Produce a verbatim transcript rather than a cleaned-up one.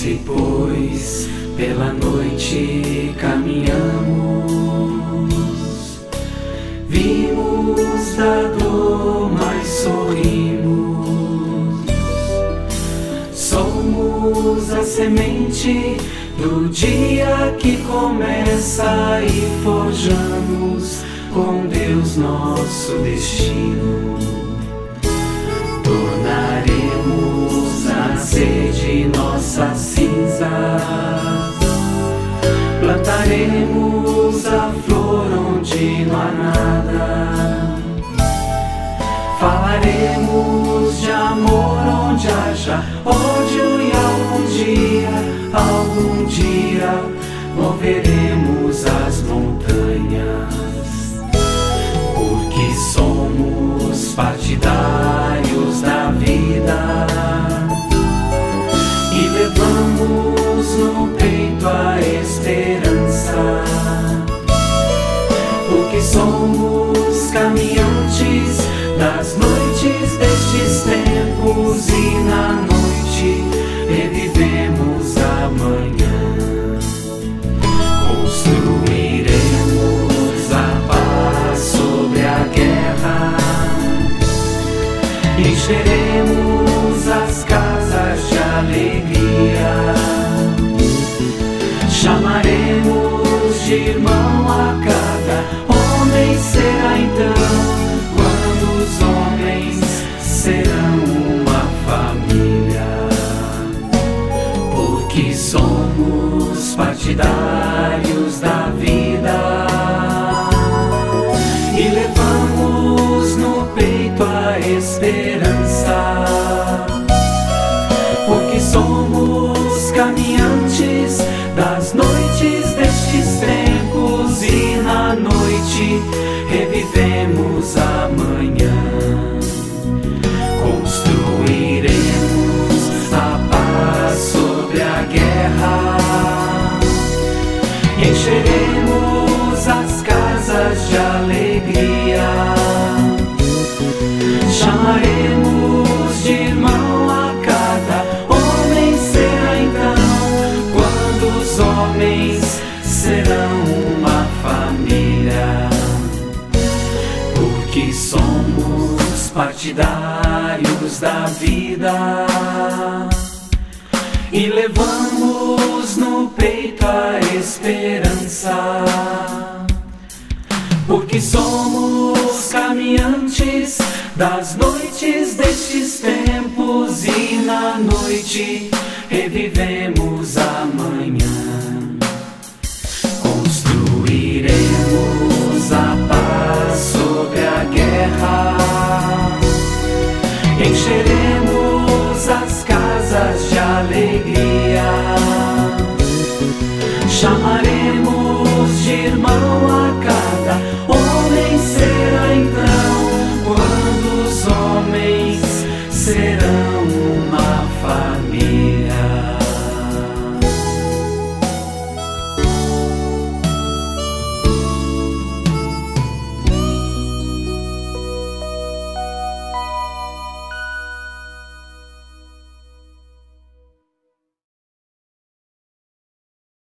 Se pois pela noite caminhamos, vimos da dor, mas sorrimos. Somos a semente do dia que começa e forjamos com Deus nosso destino. Tornaremos a nascer de nossas cinzas, plantaremos a flor onde não há nada, falaremos de amor onde haja ódio e algum dia, algum dia moveremos as montanhas, porque somos partidários da vida e levamos no peito a esperança, porque somos caminhantes das noites destes tempos e na noite revivemos amanhã. Construiremos a paz sobre a guerra, encheremos as casas de alegria, chamaremos de irmão a cada homem. Será então quando os homens serão uma família, porque somos partidários da vida e levamos no peito a esperança, porque somos caminhantes das noites destes tempos e na noite revivemos amanhã. Construiremos a paz sobre a guerra, encheremos as casas de alegria, chamaremos de irmão a cada homem. Será então quando os homens serão uma família, porque somos partidários da vida e levamos no peito a esperança, porque somos caminhantes das noites destes tempos e na noite revivemos amanhã. Construiremos a paz sobre a guerra, encheremos as casas de alegria, chamaremos